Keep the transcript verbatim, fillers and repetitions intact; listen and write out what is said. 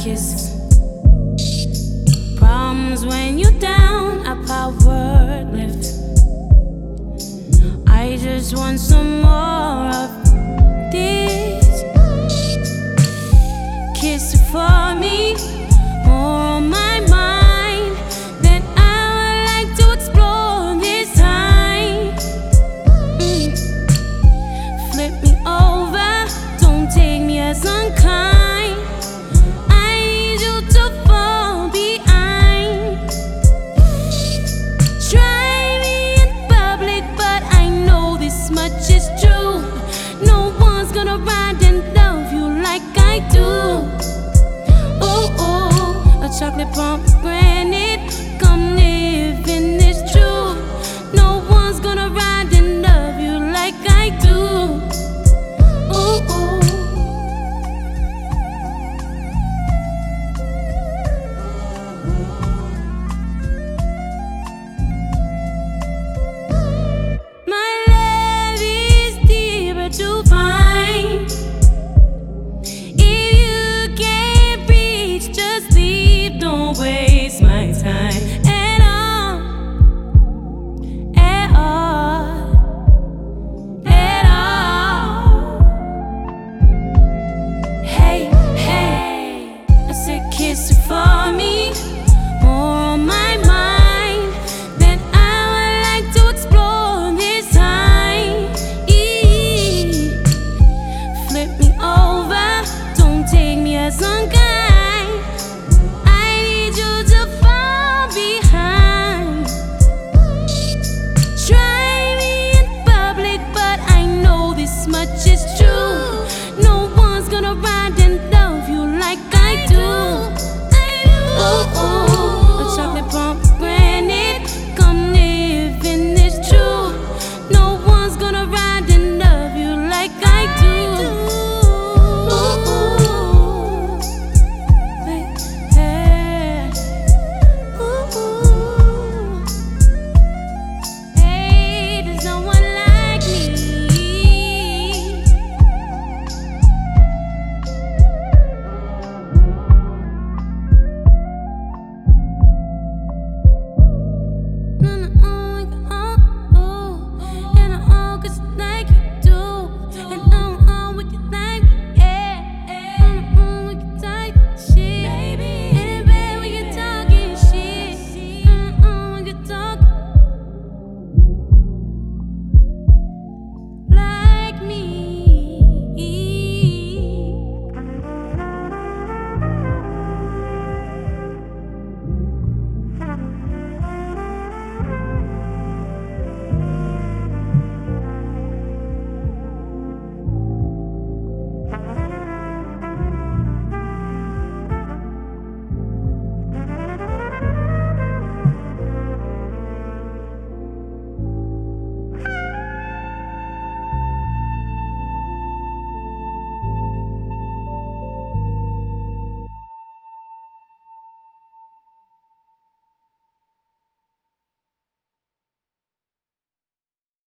kisses. Problems when you're down, a power lift. I just want some more of this. Kiss it for me, more on my mind that I would like to explore this time. Mm. Flip me over, don't take me as unkind. I need you to fall behind. Try me in public, but I know this much is true. No one's gonna ride and love you like I do. Oh, oh, a chocolate pomegranate, come live in this truth. No one's gonna ride and love you like I do. Oh, oh. My love is deeper to find. If you can't reach, just leave. Don't waste my time at all, at all, at all. Hey, hey, I said kiss it for me, more on my mind that I would like to explore this time. Eee. Flip me over, don't take me as unkind.